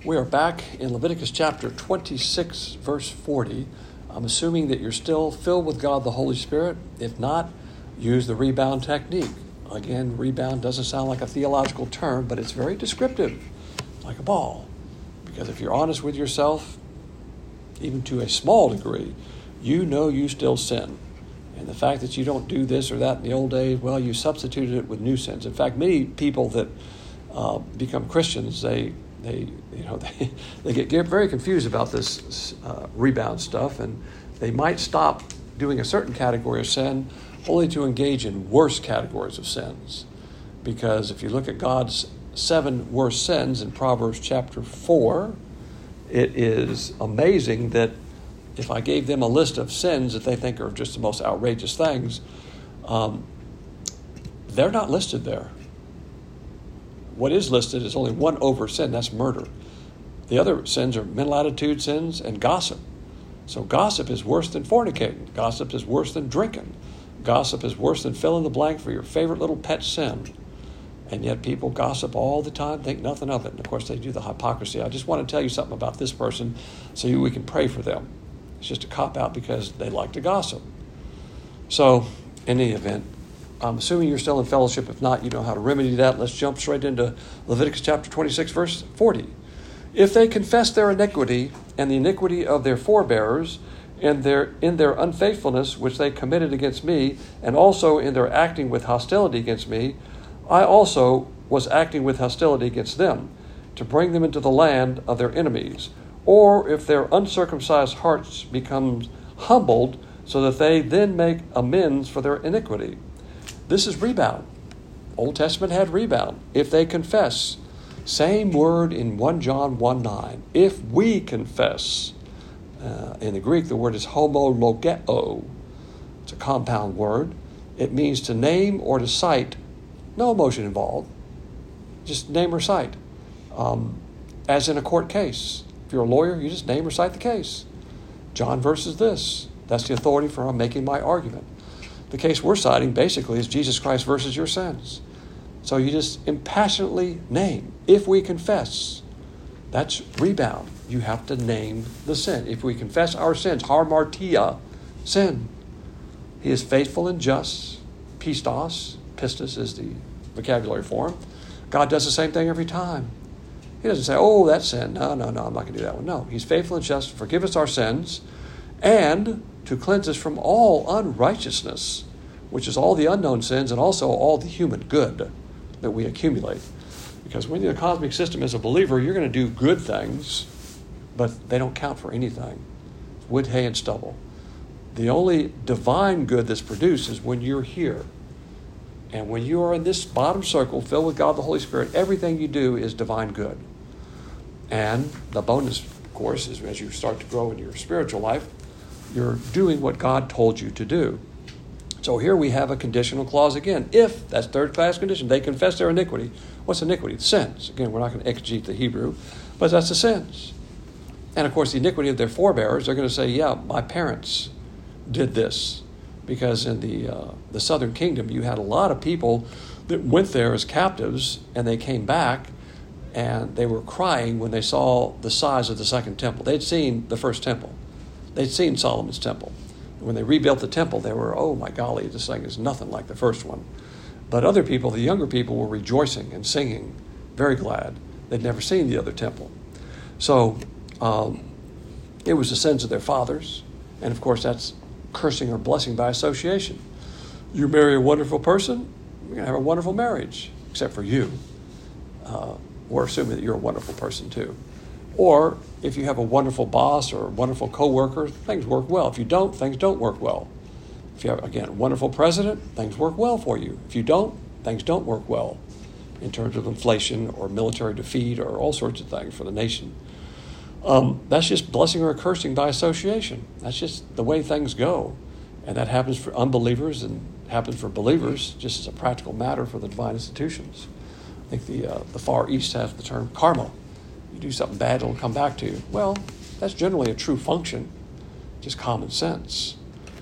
We are back in Leviticus chapter 26, verse 40. I'm assuming that you're still filled with God the Holy Spirit. If not, use the rebound technique. Again, rebound doesn't sound like a theological term, but it's very descriptive, like a ball. Because if you're honest with yourself, even to a small degree, you know you still sin. And the fact that you don't do this or that in the old days, well, you substituted it with new sins. In fact, many people that become Christians, they get very confused about this rebound stuff, and they might stop doing a certain category of sin only to engage in worse categories of sins. Because if you look at God's 7 worst sins in Proverbs chapter 4, it is amazing that if I gave them a list of sins that they think are just the most outrageous things, they're not listed there. What is listed is only one over sin, that's murder. The other sins are mental attitude sins and gossip. So gossip is worse than fornicating. Gossip is worse than drinking. Gossip is worse than fill in the blank for your favorite little pet sin. And yet people gossip all the time, think nothing of it. And of course they do the hypocrisy. I just want to tell you something about this person so we can pray for them. It's just a cop-out because they like to gossip. So in any event, I'm assuming you're still in fellowship. If not, you know how to remedy that. Let's jump straight into Leviticus chapter 26, verse 40. If they confess their iniquity and the iniquity of their forebears and in their unfaithfulness which they committed against me, and also in their acting with hostility against me, I also was acting with hostility against them, to bring them into the land of their enemies. Or if their uncircumcised hearts become humbled, so that they then make amends for their iniquity. This is rebound. Old Testament had rebound. If they confess. Same word in 1 John 1:9. If we confess. In the Greek, the word is homologeo. It's a compound word. It means to name or to cite. No emotion involved. Just name or cite. As in a court case. If you're a lawyer, you just name or cite the case. John versus this. That's the authority for making my argument. The case we're citing basically is Jesus Christ versus your sins. So you just impassionately name. If we confess, that's rebound. You have to name the sin. If we confess our sins, harmartia, sin. He is faithful and just. Pistos is the vocabulary form. God does the same thing every time. He doesn't say, oh, that's sin. No, I'm not going to do that one. No, he's faithful and just to forgive us our sins and to cleanse us from all unrighteousness, which is all the unknown sins and also all the human good that we accumulate. Because when you're in the cosmic system as a believer, you're going to do good things, but they don't count for anything. Wood, hay, and stubble. The only divine good that's produced is when you're here. And when you are in this bottom circle filled with God the Holy Spirit, everything you do is divine good. And the bonus, of course, is as you start to grow in your spiritual life, you're doing what God told you to do. So here we have a conditional clause again. If, that's third class condition, they confess their iniquity. What's iniquity? The sins. Again, we're not going to exegete the Hebrew, but that's the sins. And of course, the iniquity of their forebears, they're going to say, yeah, my parents did this. Because in the southern kingdom, you had a lot of people that went there as captives, and they came back, and they were crying when they saw the size of the second temple. They'd seen the first temple. They'd seen Solomon's temple. When they rebuilt the temple, they were, oh my golly, this thing is nothing like the first one. But other people, the younger people, were rejoicing and singing, very glad. They'd never seen the other temple. So it was the sins of their fathers, and of course that's cursing or blessing by association. You marry a wonderful person, you're going to have a wonderful marriage, except for you. We're assuming that you're a wonderful person too. Or if you have a wonderful boss or a wonderful coworker, things work well. If you don't, things don't work well. If you have, again, a wonderful president, things work well for you. If you don't, things don't work well in terms of inflation or military defeat or all sorts of things for the nation. That's just blessing or cursing by association. That's just the way things go. And that happens for unbelievers and happens for believers just as a practical matter for the divine institutions. I think the Far East has the term karma. You do something bad, it'll come back to you. Well, that's generally a true function, just common sense.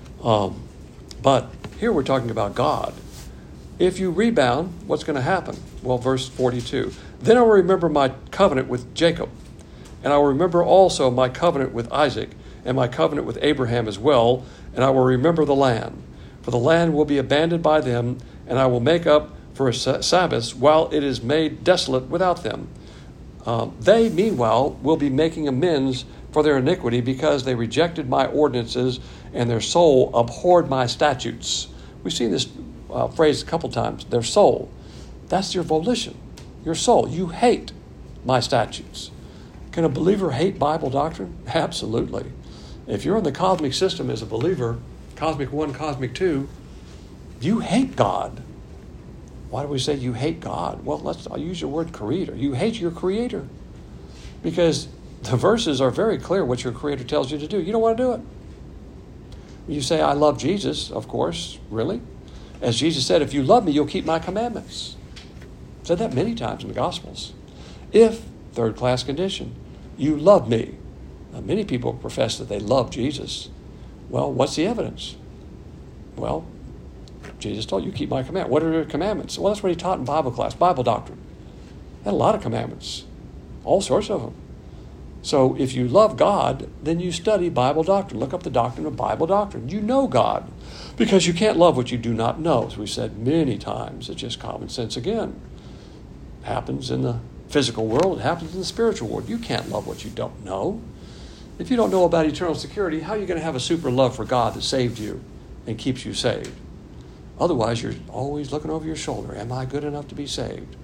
But here we're talking about God. If you rebound, what's going to happen? Well, verse 42. Then I will remember my covenant with Jacob And I will remember also my covenant with Isaac and my covenant with Abraham as well, and I will remember the land. For the land will be abandoned by them, and I will make up for Sabbaths while it is made desolate without them. They, meanwhile, will be making amends for their iniquity because they rejected my ordinances and their soul abhorred my statutes. We've seen this phrase a couple times. Their soul. That's your volition, your soul. You hate my statutes. Can a believer hate Bible doctrine? Absolutely. If you're in the cosmic system as a believer, cosmic 1, cosmic 2, you hate God. Why do we say you hate God? Well, I'll use your word creator. You hate your creator. Because the verses are very clear what your creator tells you to do. You don't want to do it. You say, I love Jesus, of course. Really? As Jesus said, if you love me, you'll keep my commandments. Said that many times in the Gospels. If, third class condition, you love me. Now, many people profess that they love Jesus. Well, what's the evidence? Well, Jesus told you, keep my commandments. What are your commandments? Well, that's what he taught in Bible class, Bible doctrine. He had a lot of commandments, all sorts of them. So if you love God, then you study Bible doctrine. Look up the doctrine of Bible doctrine. You know God, because you can't love what you do not know. As we've said many times, it's just common sense again. It happens in the physical world. It happens in the spiritual world. You can't love what you don't know. If you don't know about eternal security, how are you going to have a super love for God that saved you and keeps you saved? Otherwise, you're always looking over your shoulder. Am I good enough to be saved?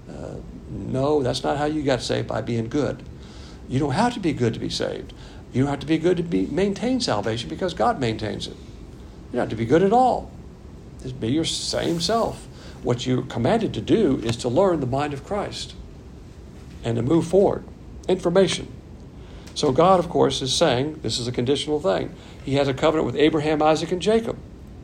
No, that's not how you got saved, by being good. You don't have to be good to be saved. You don't have to be good to maintain salvation because God maintains it. You don't have to be good at all. Just be your same self. What you're commanded to do is to learn the mind of Christ and to move forward. Information. So God, of course, is saying this is a conditional thing. He has a covenant with Abraham, Isaac, and Jacob.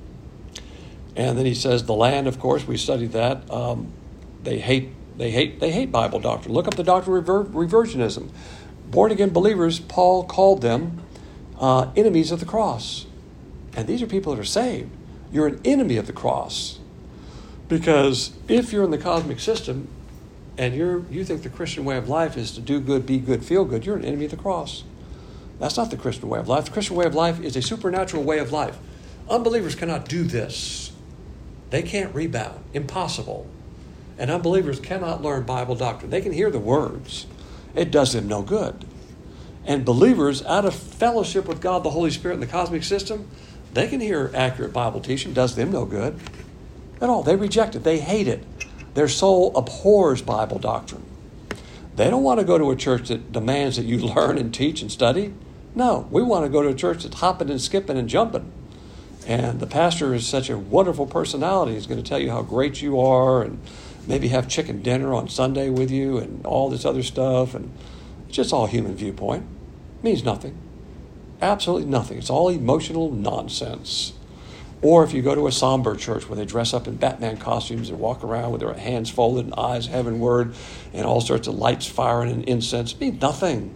And then he says the land, of course, we studied that. They hate Bible doctrine. Look up the doctrine of reversionism. Born-again believers, Paul called them enemies of the cross. And these are people that are saved. You're an enemy of the cross. Because if you're in the cosmic system and you think the Christian way of life is to do good, be good, feel good, you're an enemy of the cross. That's not the Christian way of life. The Christian way of life is a supernatural way of life. Unbelievers cannot do this. They can't rebound. Impossible. And unbelievers cannot learn Bible doctrine. They can hear the words. It does them no good. And believers, out of fellowship with God, the Holy Spirit, and the cosmic system, they can hear accurate Bible teaching. It does them no good at all. They reject it. They hate it. Their soul abhors Bible doctrine. They don't want to go to a church that demands that you learn and teach and study. No, we want to go to a church that's hopping and skipping and jumping. And the pastor is such a wonderful personality. He's going to tell you how great you are and maybe have chicken dinner on Sunday with you and all this other stuff. And it's just all human viewpoint. It means nothing. Absolutely nothing. It's all emotional nonsense. Or if you go to a somber church where they dress up in Batman costumes and walk around with their hands folded and eyes heavenward and all sorts of lights firing and incense, it means nothing.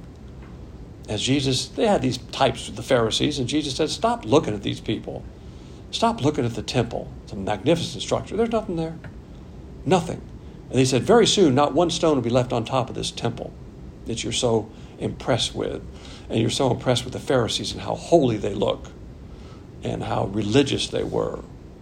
As Jesus, they had these types with the Pharisees, and Jesus said, stop looking at these people. Stop looking at the temple. It's a magnificent structure. There's nothing there. Nothing. And he said, very soon, not one stone will be left on top of this temple that you're so impressed with. And you're so impressed with the Pharisees and how holy they look and how religious they were.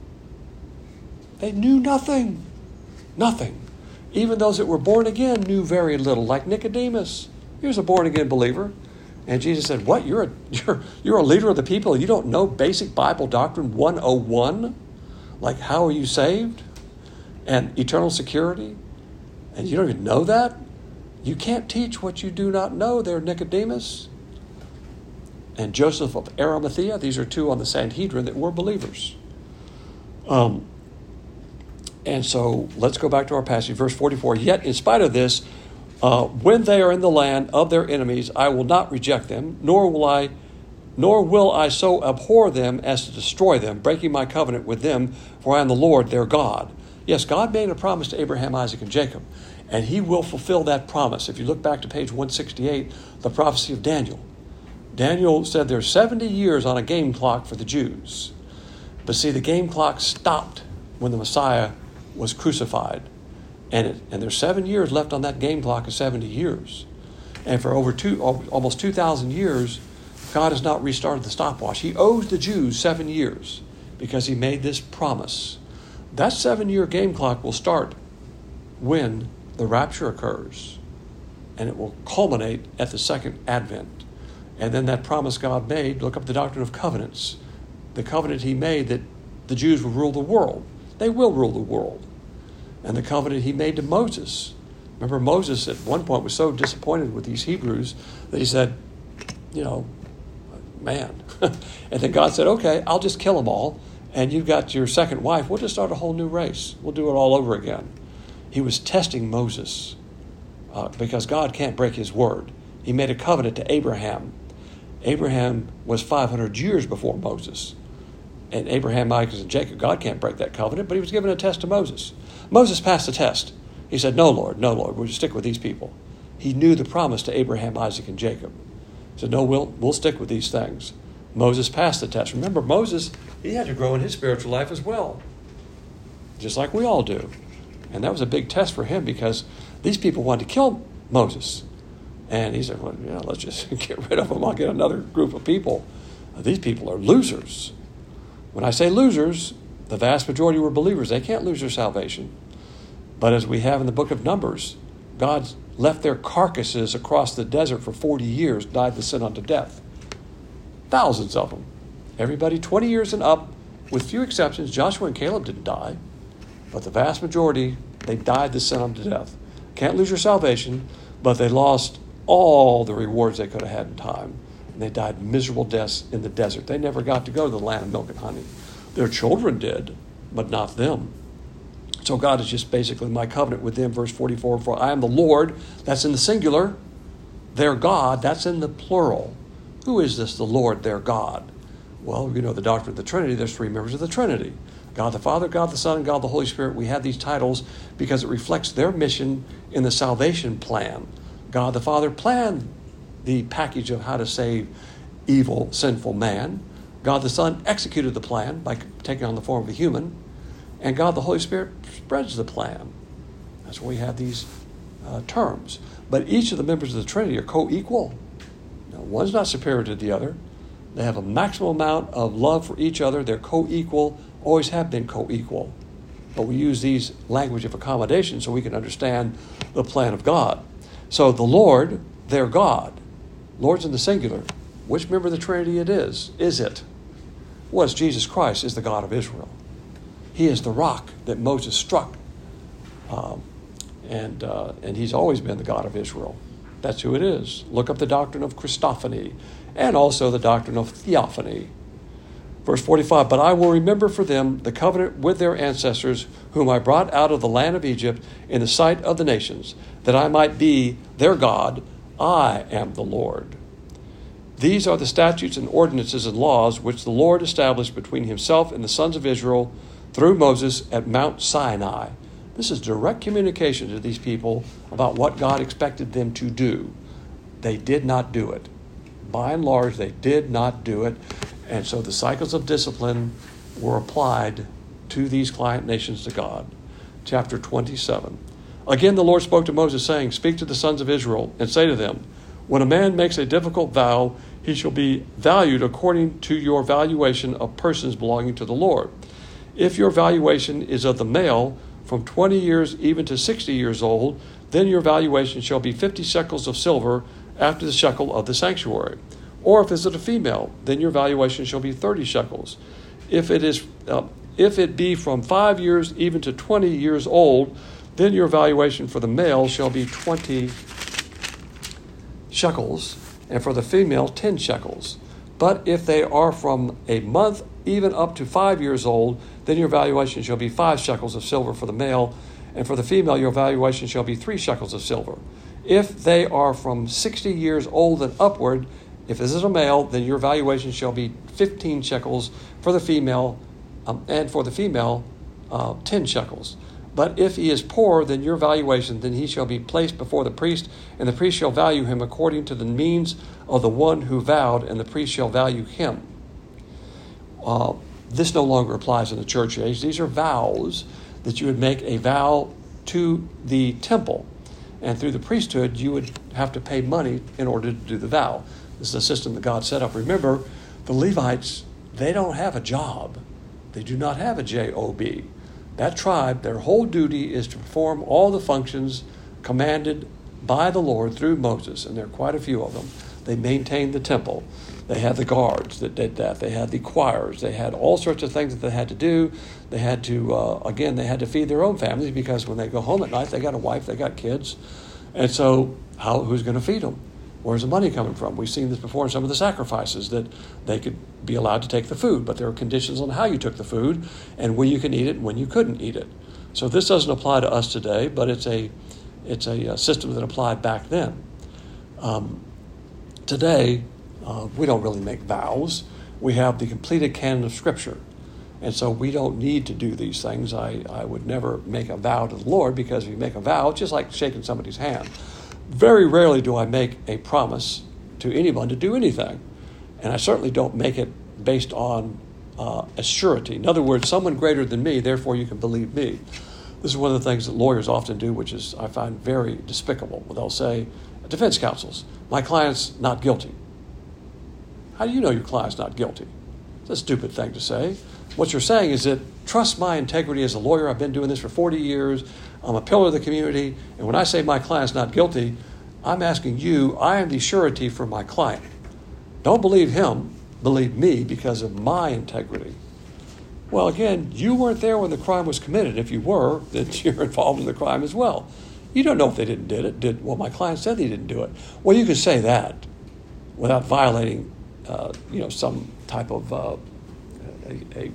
They knew nothing. Nothing. Even those that were born again knew very little, like Nicodemus. He was a born-again believer. And Jesus said, what, you're a leader of the people? You don't know basic Bible doctrine 101? Like how are you saved? And eternal security? And you don't even know that? You can't teach what you do not know there, Nicodemus. And Joseph of Arimathea, these are two on the Sanhedrin that were believers. And so let's go back to our passage, verse 44. Yet in spite of this, when they are in the land of their enemies, I will not reject them, nor will I so abhor them as to destroy them, breaking my covenant with them, for I am the Lord their God. Yes, God made a promise to Abraham, Isaac, and Jacob, and he will fulfill that promise. If you look back to page 168, the prophecy of Daniel. Daniel said there's 70 years on a game clock for the Jews. But see, the game clock stopped when the Messiah was crucified. And there's 7 years left on that game clock of 70 years. And for almost 2,000 years, God has not restarted the stopwatch. He owes the Jews 7 years because he made this promise. That 7-year game clock will start when the rapture occurs, and it will culminate at the second advent. And then that promise God made, look up the doctrine of covenants, the covenant he made that the Jews will rule the world. They will rule the world. And the covenant he made to Moses. Remember, Moses at one point was so disappointed with these Hebrews that he said, man. And then God said, okay, I'll just kill them all. And you've got your second wife. We'll just start a whole new race. We'll do it all over again. He was testing Moses because God can't break his word. He made a covenant to Abraham. Abraham was 500 years before Moses. And Abraham, Isaac, and Jacob, God can't break that covenant, but he was giving a test to Moses. Moses passed the test. He said, no, Lord, we'll just stick with these people. He knew the promise to Abraham, Isaac, and Jacob. He said, no, we'll stick with these things. Moses passed the test. Remember, Moses, he had to grow in his spiritual life as well, just like we all do. And that was a big test for him because these people wanted to kill Moses. And he said, well, let's just get rid of them. I'll get another group of people. These people are losers. When I say losers, the vast majority were believers. They can't lose their salvation. But as we have in the book of Numbers, God left their carcasses across the desert for 40 years, died the sin unto death. Thousands of them. Everybody 20 years and up, with few exceptions. Joshua and Caleb didn't die. But the vast majority, they died the sin unto death. Can't lose your salvation, but they lost all the rewards they could have had in time. And they died miserable deaths in the desert. They never got to go to the land of milk and honey. Their children did, but not them. So God is just basically my covenant with them. Verse 44, for I am the Lord, that's in the singular. Their God, that's in the plural. Who is this, the Lord, their God? Well, the doctrine of the Trinity. There's 3 members of the Trinity. God the Father, God the Son, and God the Holy Spirit. We have these titles because it reflects their mission in the salvation plan. God the Father planned the package of how to save evil, sinful man. God the Son executed the plan by taking on the form of a human. And God the Holy Spirit spreads the plan. That's why we have these terms. But each of the members of the Trinity are co-equal. Now, one's not superior to the other. They have a maximum amount of love for each other. They're co-equal, always have been co-equal. But we use these language of accommodation so we can understand the plan of God. So the Lord, their God. Lord's in the singular. Which member of the Trinity it is? Is it? Well, it's Jesus Christ is the God of Israel. He is the rock that Moses struck. And he's always been the God of Israel. That's who it is. Look up the doctrine of Christophany and also the doctrine of theophany. Verse 45, but I will remember for them the covenant with their ancestors, whom I brought out of the land of Egypt in the sight of the nations, that I might be their God. I am the Lord. These are the statutes and ordinances and laws which the Lord established between himself and the sons of Israel through Moses at Mount Sinai. This is direct communication to these people about what God expected them to do. They did not do it. By and large, they did not do it. And so the cycles of discipline were applied to these client nations to God. Chapter 27. Again, the Lord spoke to Moses, saying, speak to the sons of Israel and say to them, when a man makes a difficult vow, he shall be valued according to your valuation of persons belonging to the Lord. If your valuation is of the male, from 20 years even to 60 years old, then your valuation shall be 50 shekels of silver after the shekel of the sanctuary. Or if it is a female, then your valuation shall be 30 shekels. If it be from 5 years even to 20 years old, then your valuation for the male shall be 20 shekels, and for the female 10 shekels. But if they are from a month even up to 5 years old, then your valuation shall be 5 shekels of silver for the male, and for the female your valuation shall be 3 shekels of silver. If they are from 60 years old and upward, if this is a male, then your valuation shall be 15 shekels for the female, and for the female 10 shekels. But if he is poor, then your valuation, then he shall be placed before the priest, and the priest shall value him according to the means of the one who vowed, and the priest shall value him. This no longer applies in the church age. These are vows that you would make a vow to the temple. And through the priesthood, you would have to pay money in order to do the vow. This is a system that God set up. Remember, the Levites, they don't have a job. They do not have a job. That tribe, their whole duty is to perform all the functions commanded by the Lord through Moses, and there are quite a few of them. They maintained the temple. They had the guards that did that. They had the choirs. They had all sorts of things that they had to do. They had to, they had to feed their own families, because when they go home at night, they got a wife, they got kids. And so who's going to feed them? Where's the money coming from? We've seen this before in some of the sacrifices, that they could be allowed to take the food, but there are conditions on how you took the food and when you can eat it and when you couldn't eat it. So this doesn't apply to us today, but it's a system that applied back then. Today, we don't really make vows. We have the completed canon of Scripture. And so we don't need to do these things. I would never make a vow to the Lord, because if you make a vow, it's just like shaking somebody's hand. Very rarely do I make a promise to anyone to do anything. And I certainly don't make it based on a surety. In other words, someone greater than me, therefore you can believe me. This is one of the things that lawyers often do, which is I find very despicable. They'll say, defense counsels, my client's not guilty. How do you know your client's not guilty? It's a stupid thing to say. What you're saying is that trust my integrity as a lawyer. I've been doing this for 40 years. I'm a pillar of the community. And when I say my client's not guilty, I'm asking you, I am the surety for my client. Don't believe him, believe me, because of my integrity. Well, again, you weren't there when the crime was committed. If you were, then you're involved in the crime as well. You don't know if they didn't did it. Well, my client said he didn't do it. Well, you could say that without violating some type of a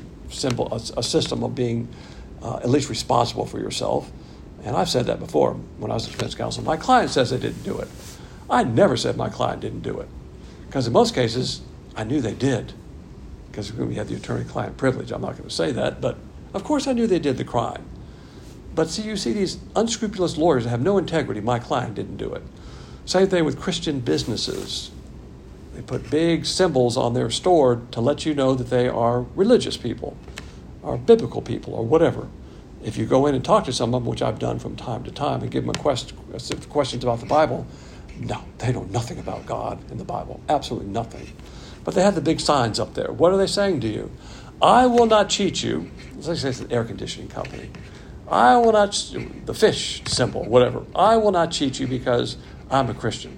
system of being at least responsible for yourself. And I've said that before when I was a defense counsel. My client says they didn't do it. I never said my client didn't do it, because in most cases, I knew they did, because we had the attorney-client privilege. I'm not going to say that, but of course I knew they did the crime. But see, you see these unscrupulous lawyers that have no integrity. My client didn't do it. Same thing with Christian businesses. They put big symbols on their store to let you know that they are religious people, or biblical people, or whatever. If you go in and talk to someone, which I've done from time to time, and give them questions about the Bible, no, they know nothing about God and the Bible. Absolutely nothing. But they have the big signs up there. What are they saying to you? I will not cheat you. Let's say it's an air conditioning company. I will not, the fish symbol, whatever. I will not cheat you because I'm a Christian.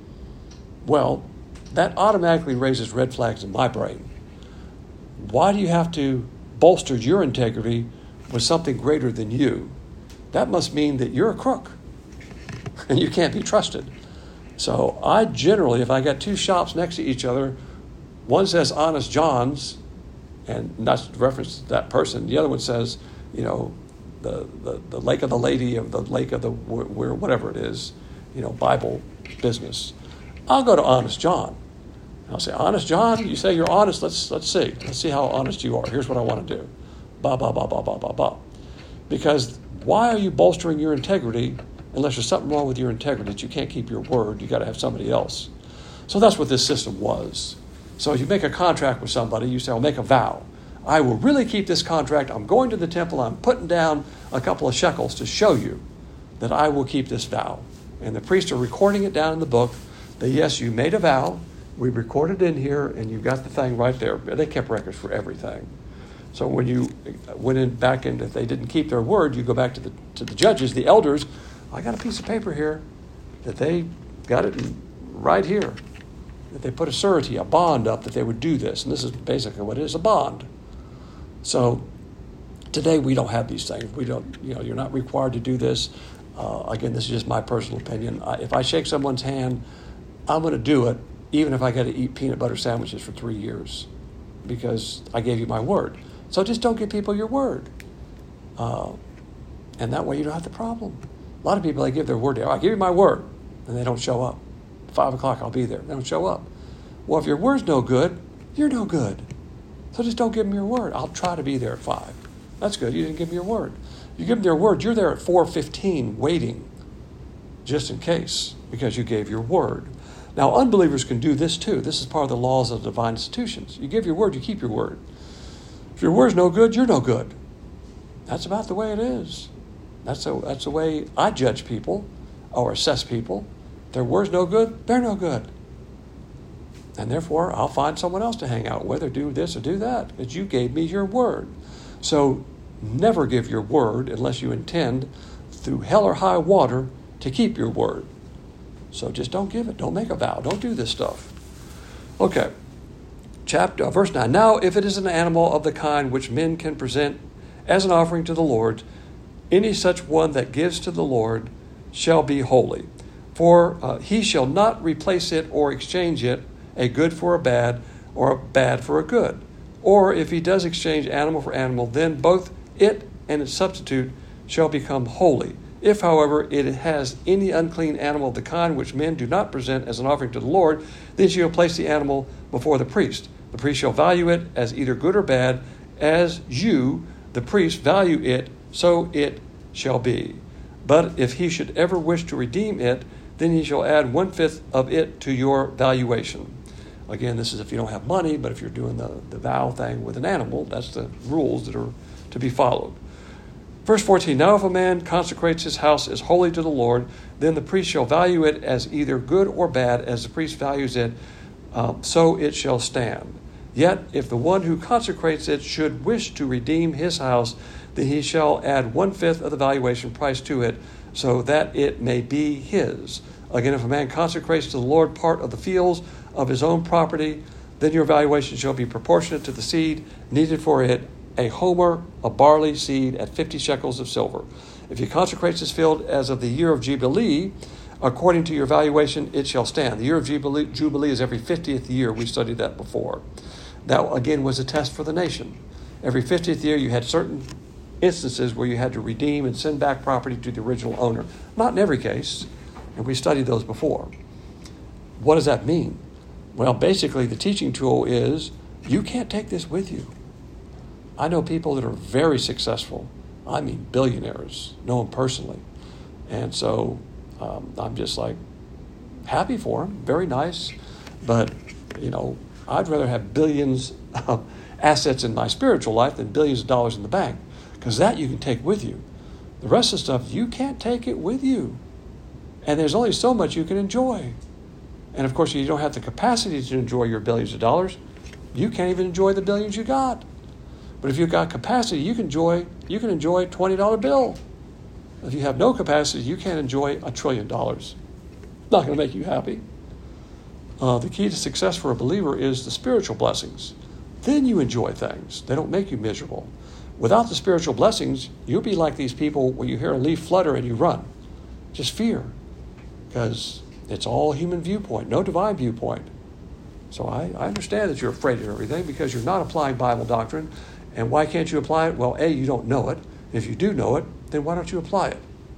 Well, that automatically raises red flags in my brain. Why do you have to bolster your integrity with something greater than you? That must mean that you're a crook and you can't be trusted. So I generally, if I got two shops next to each other, one says Honest John's, and that's reference to that person. The other one says, the Lake of the Lady of the Lake of the whatever it is, Bible business. I'll go to Honest John. I'll say, Honest John, you say you're honest. Let's see. Let's see how honest you are. Here's what I want to do. Ba, ba, ba, ba, ba, ba, ba. Because why are you bolstering your integrity unless there's something wrong with your integrity that you can't keep your word? You got to have somebody else. So that's what this system was. So you make a contract with somebody. You say, I'll make a vow. I will really keep this contract. I'm going to the temple. I'm putting down a couple of shekels to show you that I will keep this vow. And the priests are recording it down in the book that, yes, you made a vow. We recorded it in here, and you've got the thing right there. They kept records for everything. So when you went back in, if they didn't keep their word, you go back to the judges, the elders. I got a piece of paper here that they got it right here. That they put a surety, a bond up that they would do this. And this is basically what it is, a bond. So today we don't have these things. We don't, you're not required to do this. Again, this is just my personal opinion. If I shake someone's hand, I'm going to do it, even if I got to eat peanut butter sandwiches for 3 years, because I gave you my word. So just don't give people your word. And that way you don't have the problem. A lot of people, they give their word. I give you my word, and they don't show up. 5 o'clock, I'll be there. They don't show up. Well, if your word's no good, you're no good. So just don't give them your word. I'll try to be there at 5. That's good. You didn't give them your word. You give them their word, you're there at 4:15 waiting, just in case, because you gave your word. Now, unbelievers can do this too. This is part of the laws of the divine institutions. You give your word, you keep your word. If your word's no good, you're no good. That's about the way it is. That's the way I judge people. or assess people. Their word's no good, they're no good. And therefore, I'll find someone else to hang out with or do this or do that, because you gave me your word. So never give your word unless you intend through hell or high water to keep your word. So just don't give it. Don't make a vow. Don't do this stuff. Okay. Verse 9. Now, if it is an animal of the kind which men can present as an offering to the Lord, any such one that gives to the Lord shall be holy. For he shall not replace it or exchange it, a good for a bad, or a bad for a good. Or if he does exchange animal for animal, then both it and its substitute shall become holy. If, however, it has any unclean animal of the kind which men do not present as an offering to the Lord, then she shall place the animal before the priest. The priest shall value it as either good or bad, as you, the priest, value it, so it shall be. But if he should ever wish to redeem it, then he shall add 1/5 of it to your valuation. Again, this is if you don't have money, but if you're doing the vow thing with an animal, that's the rules that are to be followed. Verse 14, now if a man consecrates his house as holy to the Lord, then the priest shall value it as either good or bad, as the priest values it, so it shall stand. Yet if the one who consecrates it should wish to redeem his house, then he shall add 1/5 of the valuation price to it, so that it may be his. Again, if a man consecrates to the Lord part of the fields of his own property, then your valuation shall be proportionate to the seed needed for it, a homer of barley seed at 50 shekels of silver. If he consecrates his field as of the year of Jubilee, according to your valuation, it shall stand. The year of Jubilee is every 50th year. We studied that before. That, again, was a test for the nation. Every 50th year, you had certain instances where you had to redeem and send back property to the original owner. Not in every case, and we studied those before. What does that mean? Well, basically, the teaching tool is you can't take this with you. I know people that are very successful. I mean, billionaires, know them personally. And so I'm just like happy for them, very nice. But, I'd rather have billions of assets in my spiritual life than billions of dollars in the bank, because that you can take with you. The rest of the stuff, you can't take it with you. And there's only so much you can enjoy. And of course, you don't have the capacity to enjoy your billions of dollars. You can't even enjoy the billions you got. But if you've got capacity, you can enjoy a $20 bill. If you have no capacity, you can't enjoy $1 trillion. Not going to make you happy. The key to success for a believer is the spiritual blessings. Then you enjoy things. They don't make you miserable. Without the spiritual blessings, you'll be like these people where you hear a leaf flutter and you run. Just fear. Because it's all human viewpoint, no divine viewpoint. So I understand that you're afraid of everything because you're not applying Bible doctrine. And why can't you apply it? Well, A, you don't know it. If you do know it, then why don't you apply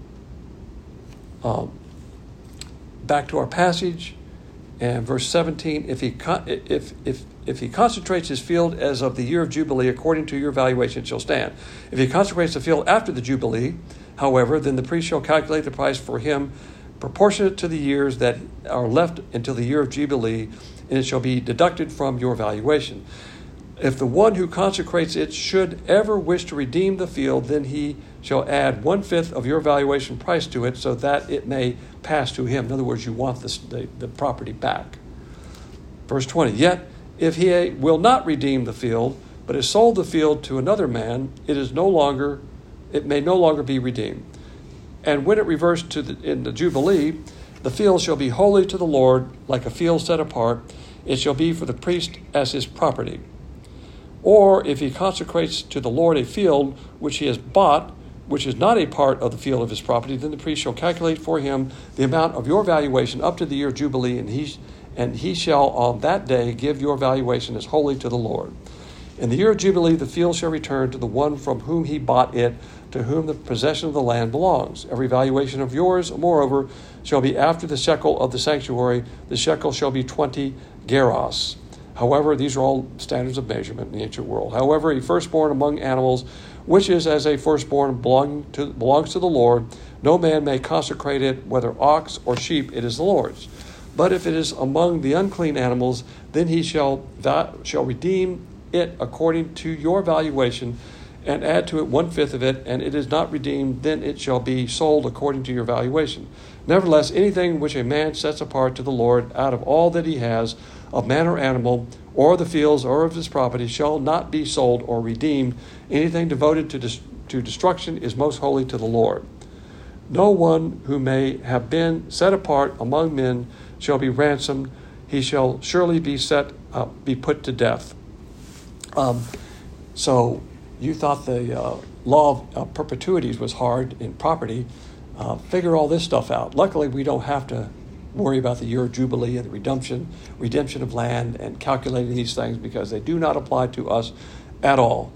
it? Back to our passage, and verse 17. If he consecrates his field as of the year of Jubilee, according to your valuation, it shall stand. If he consecrates the field after the Jubilee, however, then the priest shall calculate the price for him proportionate to the years that are left until the year of Jubilee, and it shall be deducted from your valuation. If the one who consecrates it should ever wish to redeem the field, then he shall add 1/5 of your valuation price to it, so that it may pass to him. In other words, you want the property back. Verse 20, yet if he will not redeem the field, but has sold the field to another man, it may no longer be redeemed. And when it reverts in the Jubilee, the field shall be holy to the Lord, like a field set apart. It shall be for the priest as his property. Or if he consecrates to the Lord a field which he has bought, which is not a part of the field of his property, then the priest shall calculate for him the amount of your valuation up to the year of Jubilee, and he shall on that day give your valuation as holy to the Lord. In the year of Jubilee, the field shall return to the one from whom he bought it, to whom the possession of the land belongs. Every valuation of yours, moreover, shall be after the shekel of the sanctuary. The shekel shall be 20 gerahs. However, these are all standards of measurement in the ancient world. However, a firstborn among animals, which is as a firstborn belongs to the Lord, no man may consecrate it, whether ox or sheep, it is the Lord's. But if it is among the unclean animals, then he shall redeem it according to your valuation, and add to it 1/5 of it, and it is not redeemed, then it shall be sold according to your valuation. Nevertheless, anything which a man sets apart to the Lord out of all that he has, of man or animal, or of the fields, or of his property, shall not be sold or redeemed. Anything devoted to destruction is most holy to the Lord. No one who may have been set apart among men shall be ransomed. He shall surely be put to death. So you thought the law of perpetuities was hard in property. Figure all this stuff out. Luckily, we don't have to worry about the year of Jubilee and the redemption of land and calculating these things, because they do not apply to us at all.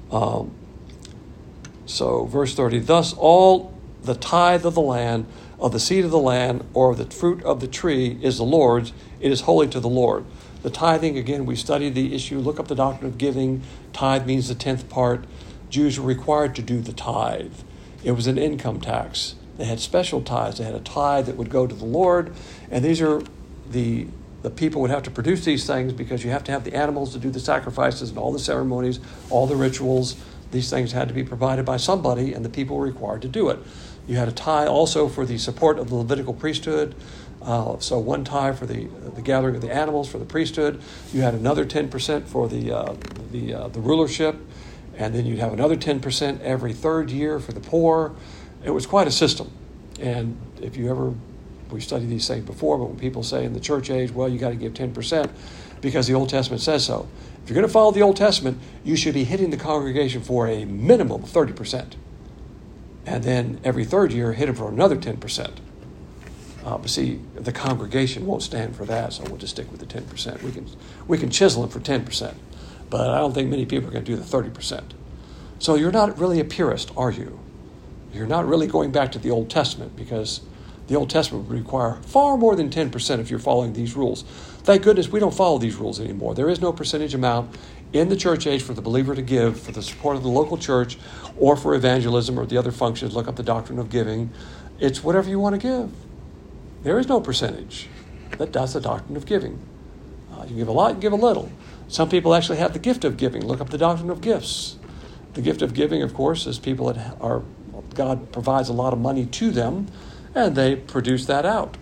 So verse 30, thus all the tithe of the land, of the seed of the land, or of the fruit of the tree is the Lord's. It is holy to the Lord. The tithing, again, we studied the issue. Look up the doctrine of giving. Tithe means the 10th part. Jews were required to do the tithe. It was an income tax. They had special tithes. They had a tithe that would go to the Lord. And these are the people would have to produce these things, because you have to have the animals to do the sacrifices and all the ceremonies, all the rituals. These things had to be provided by somebody, and the people were required to do it. You had a tithe also for the support of the Levitical priesthood. So one tithe for the gathering of the animals for the priesthood. You had another 10% for the rulership, and then you'd have another 10% every third year for the poor. It was quite a system. And if you ever, we studied these things before, but when people say in the church age, well, you got to give 10% because the Old Testament says so. If you're going to follow the Old Testament, you should be hitting the congregation for a minimum of 30%. And then every third year, hit them for another 10%. But see, the congregation won't stand for that, so we'll just stick with the 10%. We can chisel them for 10%, but I don't think many people are going to do the 30%. So you're not really a purist, are you? You're not really going back to the Old Testament, because the Old Testament would require far more than 10% if you're following these rules. Thank goodness we don't follow these rules anymore. There is no percentage amount in the church age for the believer to give for the support of the local church or for evangelism or the other functions. Look up the doctrine of giving. It's whatever you want to give. There is no percentage. That's the doctrine of giving. You can give a lot, you can give a little. Some people actually have the gift of giving. Look up the doctrine of gifts. The gift of giving, of course, is people that are, God provides a lot of money to them, and they produce that out.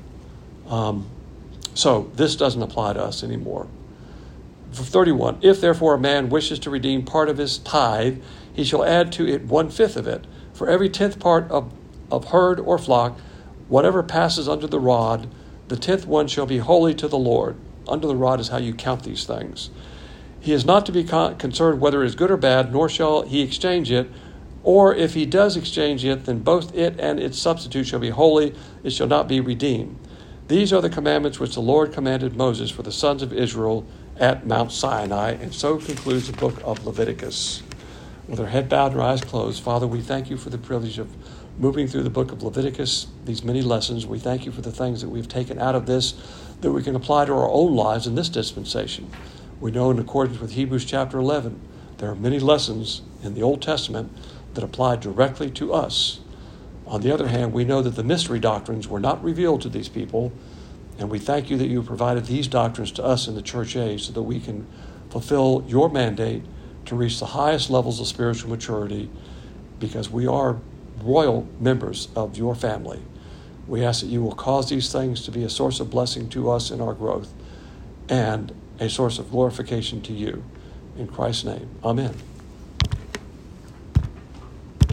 So this doesn't apply to us anymore. 31, if therefore a man wishes to redeem part of his tithe, he shall add to it 1/5 of it. For every 10th part of herd or flock, whatever passes under the rod, the 10th one shall be holy to the Lord. Under the rod is how you count these things. He is not to be concerned whether it is good or bad, nor shall he exchange it. Or if he does exchange it, then both it and its substitute shall be holy. It shall not be redeemed. These are the commandments which the Lord commanded Moses for the sons of Israel at Mount Sinai. And so concludes the book of Leviticus. With our head bowed and our eyes closed, Father, we thank you for the privilege of moving through the book of Leviticus, these many lessons. We thank you for the things that we've taken out of this that we can apply to our own lives in this dispensation. We know in accordance with Hebrews chapter 11, there are many lessons in the Old Testament that apply directly to us. On the other hand, we know that the mystery doctrines were not revealed to these people, and we thank you that you provided these doctrines to us in the church age so that we can fulfill your mandate to reach the highest levels of spiritual maturity, because we are royal members of your family. We ask that you will cause these things to be a source of blessing to us in our growth and a source of glorification to you. In Christ's name, amen.